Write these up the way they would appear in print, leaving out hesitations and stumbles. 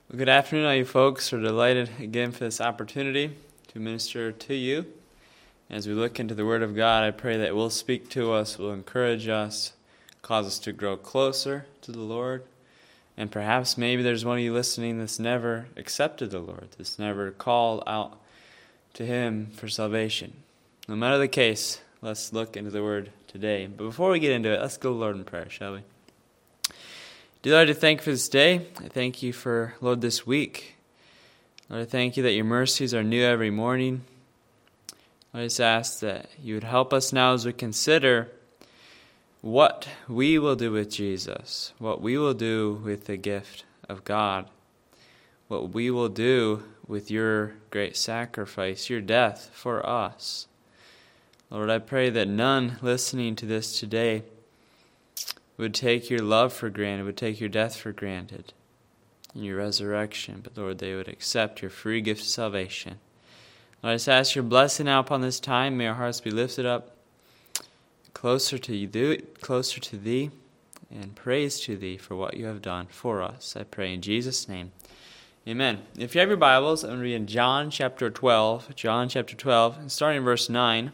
Well, good afternoon, all you folks. We're delighted again for this opportunity to minister to you. As we look into the Word of God, I pray that it will speak to us, will encourage us, cause us to grow closer to the Lord. And perhaps maybe there's one of you listening that's never accepted the Lord, that's never called out to Him for salvation. No matter the case, let's look into the Word today. But before we get into it, let's go to the Lord in prayer, shall we? Dear Lord, I thank you for this day. I thank you for, Lord, this week. Lord, I thank you that your mercies are new every morning. I just ask that you would help us now as we consider what we will do with Jesus, what we will do with the gift of God, what we will do with your great sacrifice, your death for us. Lord, I pray that none listening to this today would take your love for granted, would take your death for granted, and your resurrection. But Lord, they would accept your free gift of salvation. Lord, I just ask your blessing now upon this time. May our hearts be lifted up closer to thee, and praise to thee for what you have done for us. I pray in Jesus' name. Amen. If you have your Bibles, I'm going to read in John chapter 12, and starting in verse 9.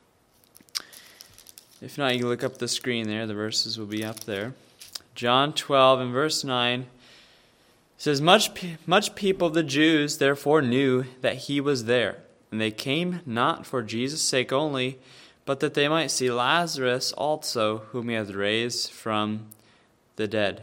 If not, you can look up the screen there. The verses will be up there. John 12 and verse 9 says, Much people of the Jews therefore knew that he was there, and they came not for Jesus' sake only, but that they might see Lazarus also, whom he hath raised from the dead.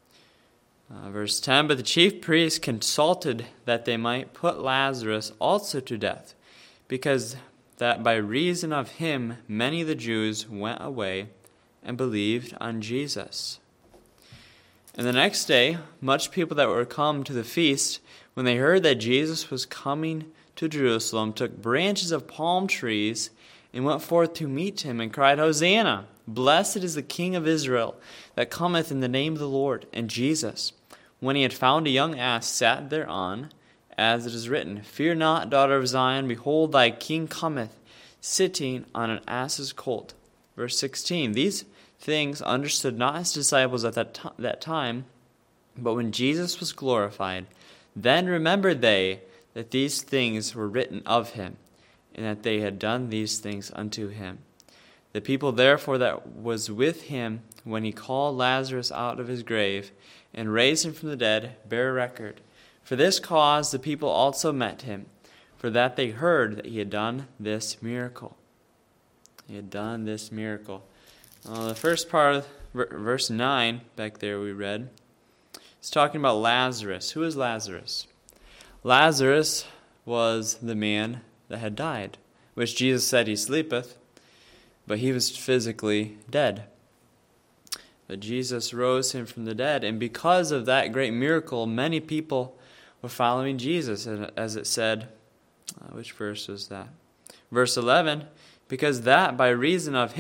Verse 10, But the chief priests consulted that they might put Lazarus also to death, because that by reason of him many of the Jews went away and believed on Jesus. And the next day, much people that were come to the feast, when they heard that Jesus was coming to Jerusalem, took branches of palm trees and went forth to meet him, and cried, Hosanna! Blessed is the King of Israel, that cometh in the name of the Lord. And Jesus, when he had found a young ass, sat thereon, as it is written, Fear not, daughter of Zion, behold, thy king cometh, sitting on an ass's colt. Verse 16, These things understood not his disciples at that time, but when Jesus was glorified, then remembered they that these things were written of him, and that they had done these things unto him. The people therefore that was with him when he called Lazarus out of his grave, and raised him from the dead, bear record. For this cause the people also met him, for that they heard that he had done this miracle. He had done this miracle. The first part of verse 9, back there we read, is talking about Lazarus. Who is Lazarus? Lazarus was the man that had died, which Jesus said he sleepeth, but he was physically dead. But Jesus rose him from the dead, and because of that great miracle, many people were following Jesus, as it said, which verse was that? Verse 11, because that by reason of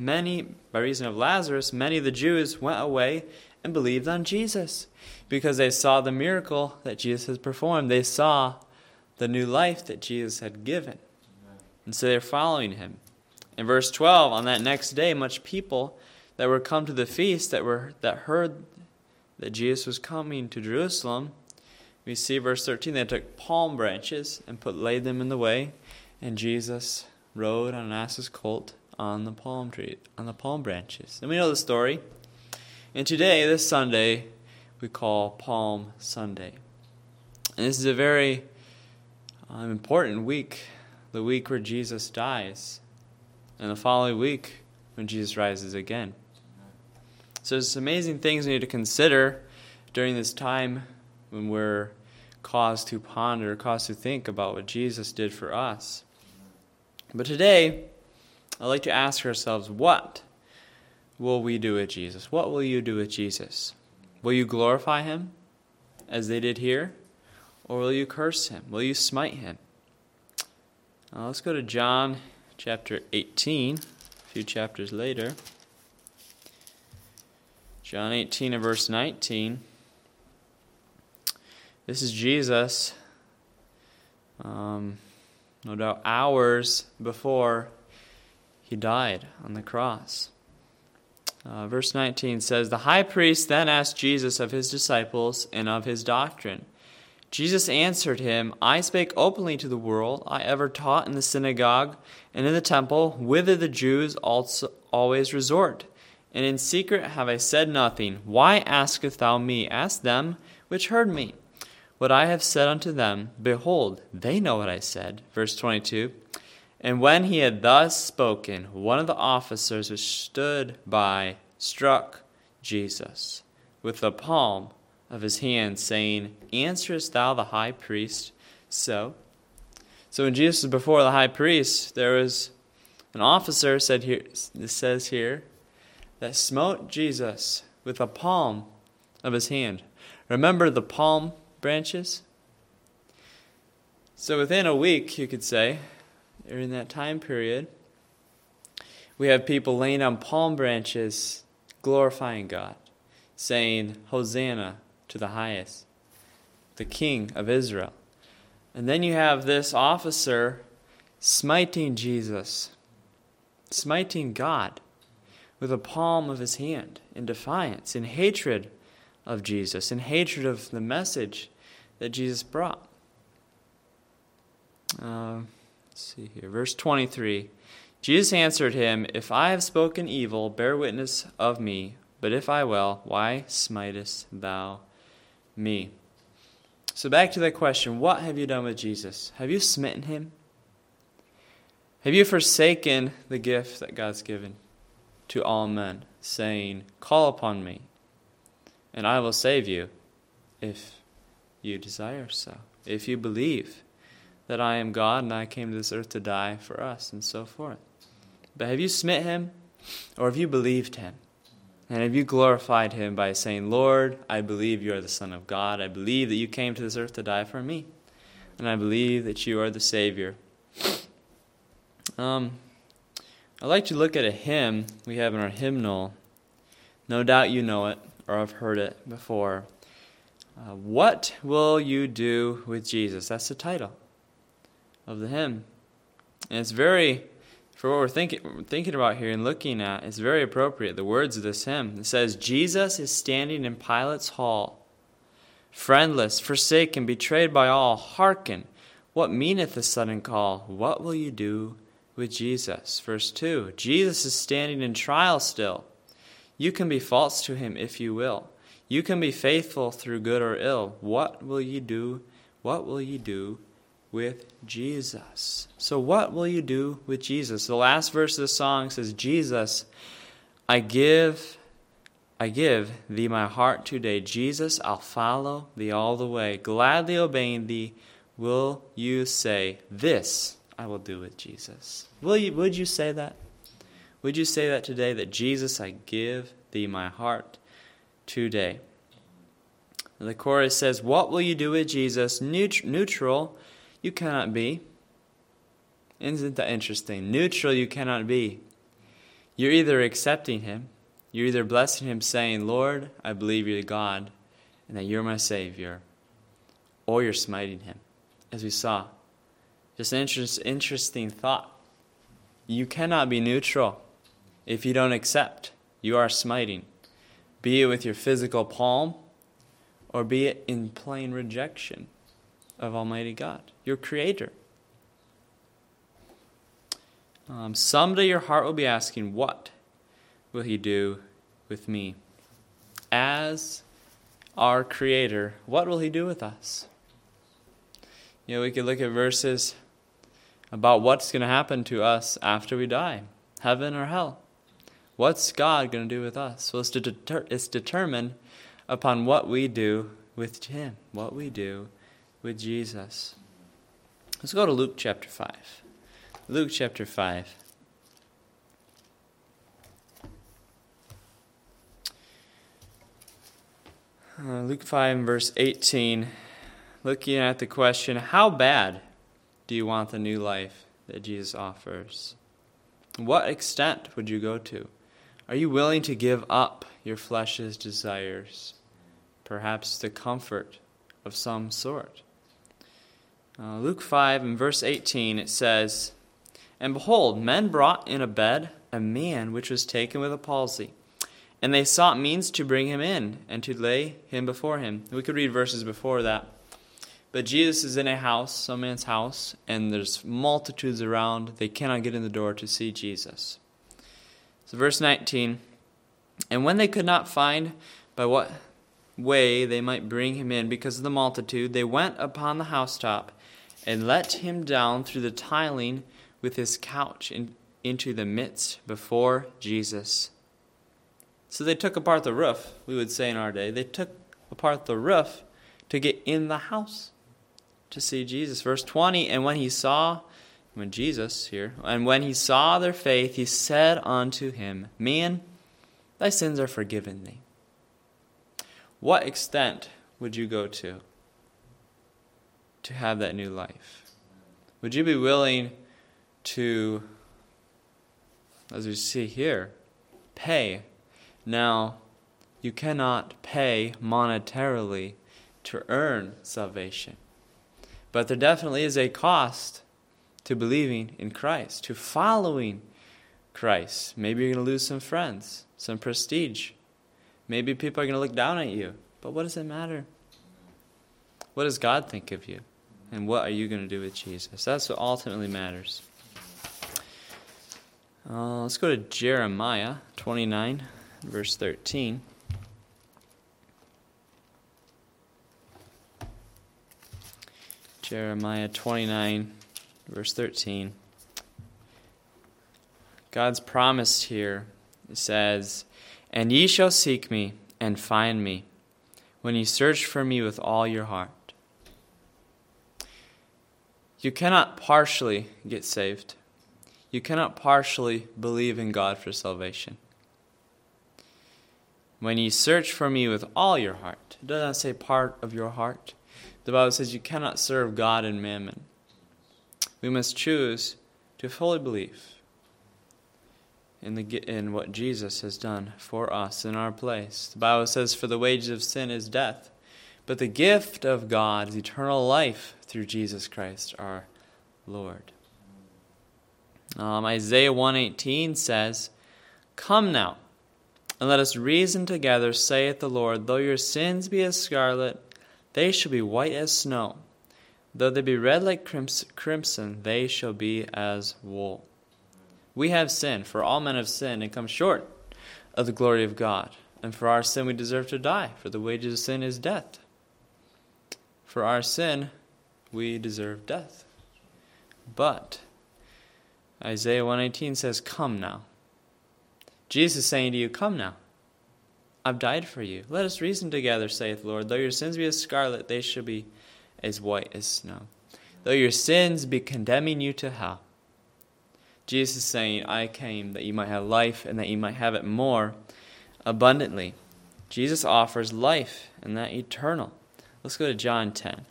Lazarus, many of the Jews went away and believed on Jesus, because they saw the miracle that Jesus had performed. They saw the new life that Jesus had given. And so they're following him. In verse 12, on that next day, much people that were come to the feast that heard that Jesus was coming to Jerusalem, we see verse 13, they took palm branches and laid them in the way, and Jesus rode on an ass's colt on the palm branches. And we know the story. And today, this Sunday, we call Palm Sunday. And this is a very important week, the week where Jesus dies, and the following week when Jesus rises again. So there's amazing things we need to consider during this time when we're caused to ponder, caused to think about what Jesus did for us. But today, I'd like to ask ourselves, what will we do with Jesus? What will you do with Jesus? Will you glorify him as they did here? Or will you curse him? Will you smite him? Let's go to John chapter 18, a few chapters later. John 18 and verse 19. This is Jesus, no doubt hours before he died on the cross. Verse 19 says, The high priest then asked Jesus of his disciples and of his doctrine. Jesus answered him, I spake openly to the world. I ever taught in the synagogue and in the temple, whither the Jews also always resort. And in secret have I said nothing. Why askest thou me? Ask them which heard me. What I have said unto them, behold, they know what I said. Verse 22. And when he had thus spoken, one of the officers which stood by struck Jesus with the palm of his hand, saying, Answerest thou the high priest so? So when Jesus was before the high priest, there was an officer, it says here, that smote Jesus with the palm of his hand. Remember the palm branches? So within a week, you could say, during that time period, we have people laying on palm branches, glorifying God, saying, Hosanna to the highest, the King of Israel. And then you have this officer smiting Jesus, smiting God with the palm of his hand in defiance, in hatred of Jesus, in hatred of the message that Jesus brought. Let's see here, verse 23. Jesus answered him, If I have spoken evil, bear witness of me. But if I will, why smitest thou me? So back to that question, what have you done with Jesus? Have you smitten him? Have you forsaken the gift that God's given to all men, saying, Call upon me, and I will save you, if you desire so, if you believe that I am God and I came to this earth to die for us, and so forth. But have you smit him, or have you believed him? And have you glorified him by saying, Lord, I believe you are the Son of God. I believe that you came to this earth to die for me. And I believe that you are the Savior. I'd like to look at a hymn we have in our hymnal. No doubt you know it, or have heard it before. What will you do with Jesus? That's the title of the hymn. And it's very, for what we're thinking about here and looking at, it's very appropriate. The words of this hymn. It says, Jesus is standing in Pilate's hall, friendless, forsaken, betrayed by all. Hearken, what meaneth the sudden call? What will you do with Jesus? Verse 2, Jesus is standing in trial still. You can be false to him if you will. You can be faithful through good or ill. What will you do? What will you do with Jesus? So what will you do with Jesus? The last verse of the song says, Jesus, I give thee my heart today. Jesus, I'll follow thee all the way. Gladly obeying thee, will you say, this I will do with Jesus? Would you say that? Would you say that today, that Jesus, I give thee my heart today? And the chorus says, what will you do with Jesus? Neutral, you cannot be. Isn't that interesting? Neutral, you cannot be. You're either accepting him, you're either blessing him, saying, Lord, I believe you're God, and that you're my Savior, or you're smiting him, as we saw. Just an interesting thought. You cannot be neutral if you don't accept. You are smiting, be it with your physical palm, or be it in plain rejection of Almighty God, your Creator. Someday your heart will be asking, what will he do with me? As our Creator, what will he do with us? You know, we could look at verses about what's going to happen to us after we die, heaven or hell. What's God going to do with us? Well, it's determined upon what we do with him, what we do with Jesus. Let's go to Luke chapter 5. Luke chapter 5. Luke 5 and verse 18. Looking at the question, how bad do you want the new life that Jesus offers? What extent would you go to? Are you willing to give up your flesh's desires? Perhaps the comfort of some sort. Luke 5 and verse 18, it says, And behold, men brought in a bed a man which was taken with a palsy. And they sought means to bring him in and to lay him before him. We could read verses before that. But Jesus is in a house, some man's house, and there's multitudes around. They cannot get in the door to see Jesus. So verse 19, and when they could not find by what way they might bring him in because of the multitude, they went upon the housetop and let him down through the tiling with his couch into the midst before Jesus. So they took apart the roof, we would say in our day. They took apart the roof to get in the house to see Jesus. Verse 20, and when he saw their faith, he said unto him, Man, thy sins are forgiven thee. What extent would you go to have that new life? Would you be willing to, as we see here, pay? Now, you cannot pay monetarily to earn salvation. But there definitely is a cost to believing in Christ, to following Christ. Maybe you're going to lose some friends, some prestige. Maybe people are going to look down at you. But what does it matter? What does God think of you? And what are you going to do with Jesus? That's what ultimately matters. Let's go to Jeremiah 29, verse 13. Jeremiah 29, verse 13. God's promise here says, And ye shall seek me and find me, when ye search for me with all your heart. You cannot partially get saved. You cannot partially believe in God for salvation. When ye search for me with all your heart. It doesn't say part of your heart. The Bible says you cannot serve God and mammon. We must choose to fully believe in what Jesus has done for us in our place. The Bible says, For the wages of sin is death, but the gift of God is eternal life through Jesus Christ our Lord. Isaiah 1:18 says, Come now, and let us reason together, saith the Lord. Though your sins be as scarlet, they shall be white as snow. Though they be red like crimson, they shall be as wool. We have sinned, for all men have sinned and come short of the glory of God. And for our sin we deserve to die, for the wages of sin is death. For our sin we deserve death. But Isaiah 1:18 says, Come now. Jesus is saying to you, Come now. I've died for you. Let us reason together, saith the Lord. Though your sins be as scarlet, they shall be as white as snow. Though your sins be condemning you to hell. Jesus is saying, I came that you might have life and that you might have it more abundantly. Jesus offers life and that eternal. Let's go to John 10.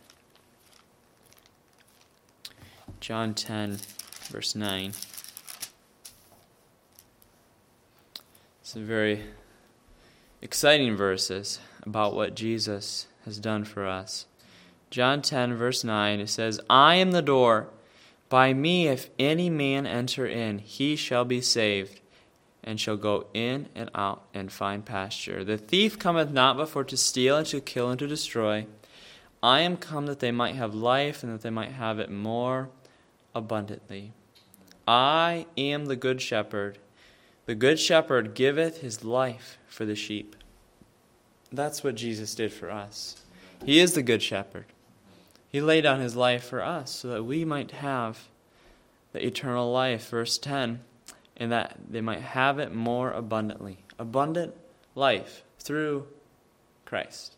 John 10, verse 9. Some very exciting verses about what Jesus has done for us. John 10, verse 9, it says, I am the door. By me, if any man enter in, he shall be saved, and shall go in and out and find pasture. The thief cometh not but for to steal and to kill and to destroy. I am come that they might have life, and that they might have it more abundantly. I am the good shepherd. The good shepherd giveth his life for the sheep. That's what Jesus did for us. He is the good shepherd. He laid down his life for us so that we might have the eternal life. Verse 10, and that they might have it more abundantly. Abundant life through Christ.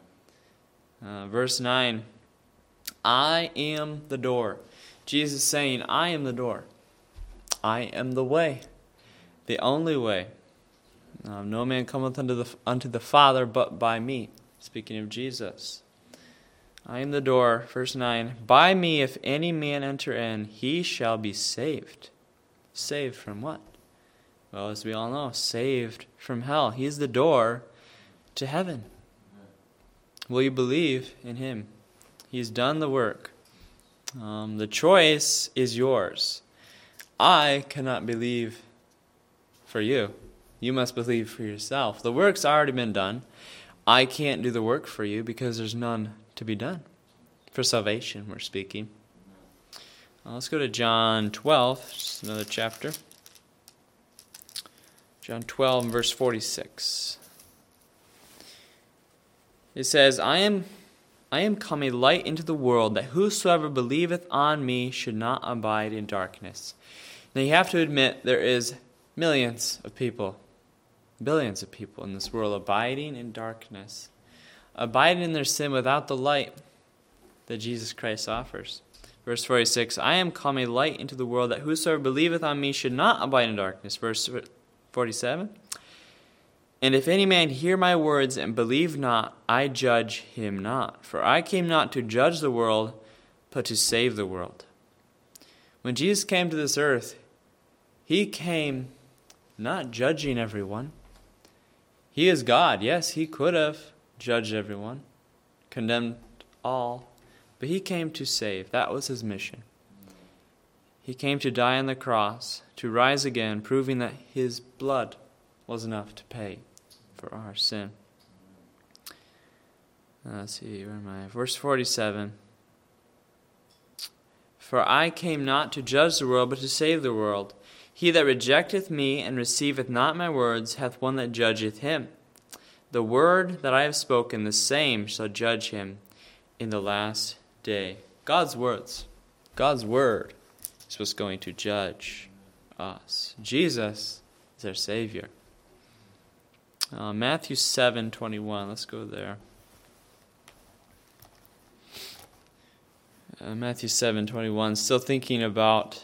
Verse 9, I am the door. Jesus saying, I am the door. I am the way, the only way. No man cometh unto the Father but by me. Speaking of Jesus. I am the door, verse 9. By me, if any man enter in, he shall be saved. Saved from what? Well, as we all know, saved from hell. He is the door to heaven. Will you believe in him? He's done the work. The choice is yours. I cannot believe for you. You must believe for yourself. The work's already been done. I can't do the work for you because there's none to be done. For salvation, we're speaking. Let's go to John 12, just another chapter. John 12 and verse 46. It says, I am come a light into the world, that whosoever believeth on me should not abide in darkness. Now you have to admit there is millions of people, billions of people in this world abiding in darkness, abiding in their sin without the light that Jesus Christ offers. Verse 46, I am come a light into the world, that whosoever believeth on me should not abide in darkness. Verse 47, and if any man hear my words and believe not, I judge him not. For I came not to judge the world, but to save the world. When Jesus came to this earth, he came not judging everyone. He is God. Yes, he could have judged everyone, condemned all, but he came to save. That was his mission. He came to die on the cross, to rise again, proving that his blood was enough to pay for our sin. Let's see, where am I? Verse 47. For I came not to judge the world, but to save the world. He that rejecteth me and receiveth not my words hath one that judgeth him. The word that I have spoken, the same shall judge him in the last day. God's words, God's word is what's going to judge us. Jesus is our Savior. Matthew 7:21. Let's go there. Matthew 7:21. Still thinking about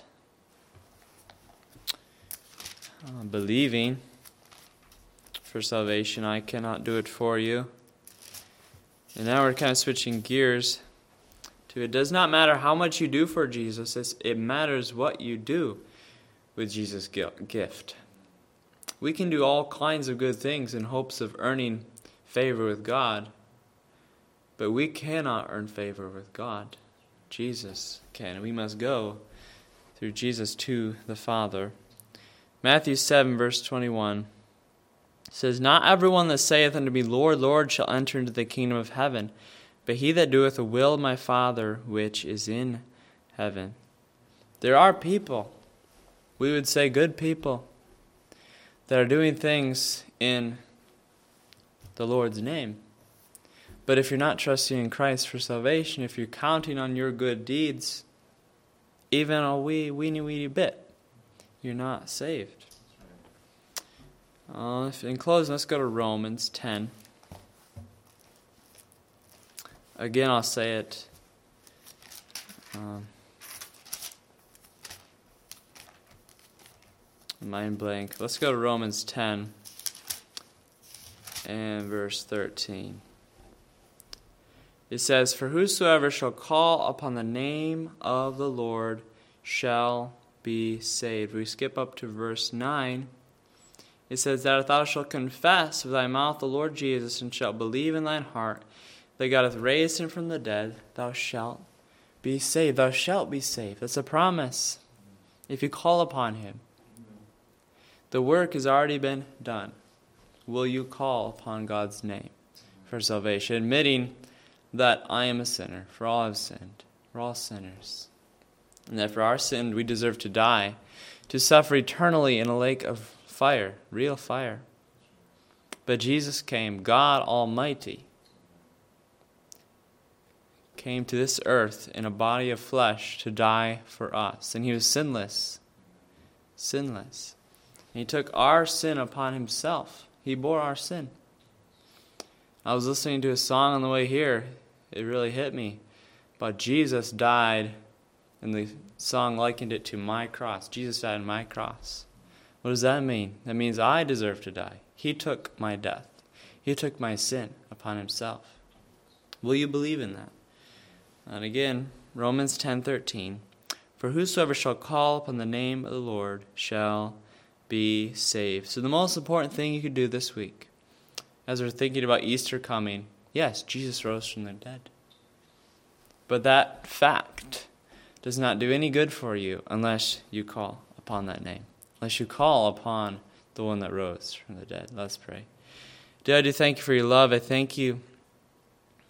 believing for salvation. I cannot do it for you. And now we're kind of switching gears to, it does not matter how much you do for Jesus. It matters what you do with Jesus' gift. We can do all kinds of good things in hopes of earning favor with God, but we cannot earn favor with God. Jesus can. We must go through Jesus to the Father. Matthew 7, verse 21 says, Not everyone that saith unto me, Lord, Lord, shall enter into the kingdom of heaven, but he that doeth the will of my Father which is in heaven. There are people, we would say good people, that are doing things in the Lord's name. But if you're not trusting in Christ for salvation, if you're counting on your good deeds, even a weeny bit, you're not saved. In closing, let's go to Romans 10. Again, I'll say it. Mind blank. Let's go to Romans 10 and verse 13. It says, For whosoever shall call upon the name of the Lord shall be saved. We skip up to verse 9. It says that if thou shalt confess with thy mouth the Lord Jesus, and shalt believe in thine heart that God hath raised him from the dead, thou shalt be saved. Thou shalt be saved. That's a promise. If you call upon him. The work has already been done. Will you call upon God's name for salvation? Admitting that I am a sinner, for all have sinned. We're all sinners. And that for our sin we deserve to die, to suffer eternally in a lake of fire, real fire. But Jesus came, God Almighty, came to this earth in a body of flesh to die for us. And he was sinless. Sinless. And he took our sin upon himself. He bore our sin. I was listening to a song on the way here. It really hit me. But Jesus died, and the song likened it to my cross. Jesus died on my cross. What does that mean? That means I deserve to die. He took my death. He took my sin upon himself. Will you believe in that? And again, Romans 10:13. For whosoever shall call upon the name of the Lord shall be saved. So the most important thing you could do this week, as we're thinking about Easter coming, yes, Jesus rose from the dead. But that fact does not do any good for you unless you call upon that name. Unless you call upon the one that rose from the dead. Let's pray. Dear, I do thank you for your love. I thank you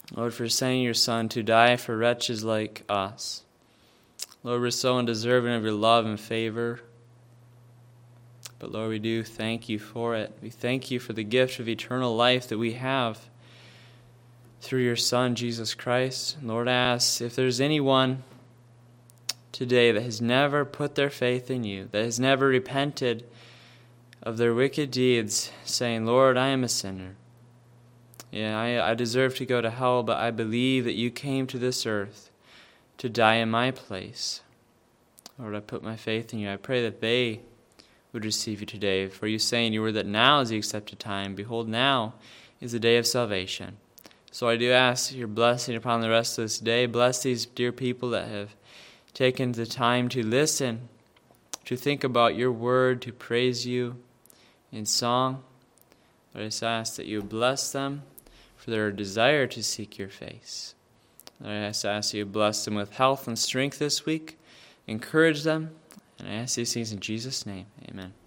Lord, for sending your Son to die for wretches like us. Lord, we're so undeserving of your love and favor. But Lord, we do thank you for it. We thank you for the gift of eternal life that we have through your Son, Jesus Christ. Lord, I ask if there's anyone today that has never put their faith in you, that has never repented of their wicked deeds, saying, Lord, I am a sinner. Yeah, I deserve to go to hell, but I believe that you came to this earth to die in my place. Lord, I put my faith in you. I pray that they would receive you today. For you say in your word that now is the accepted time. Behold, now is the day of salvation. So I do ask your blessing upon the rest of this day. Bless these dear people that have taken the time to listen, to think about your word, to praise you in song. Lord, I just ask that you bless them for their desire to seek your face. Lord, I just ask you bless them with health and strength this week. Encourage them. And I ask these things in Jesus' name. Amen.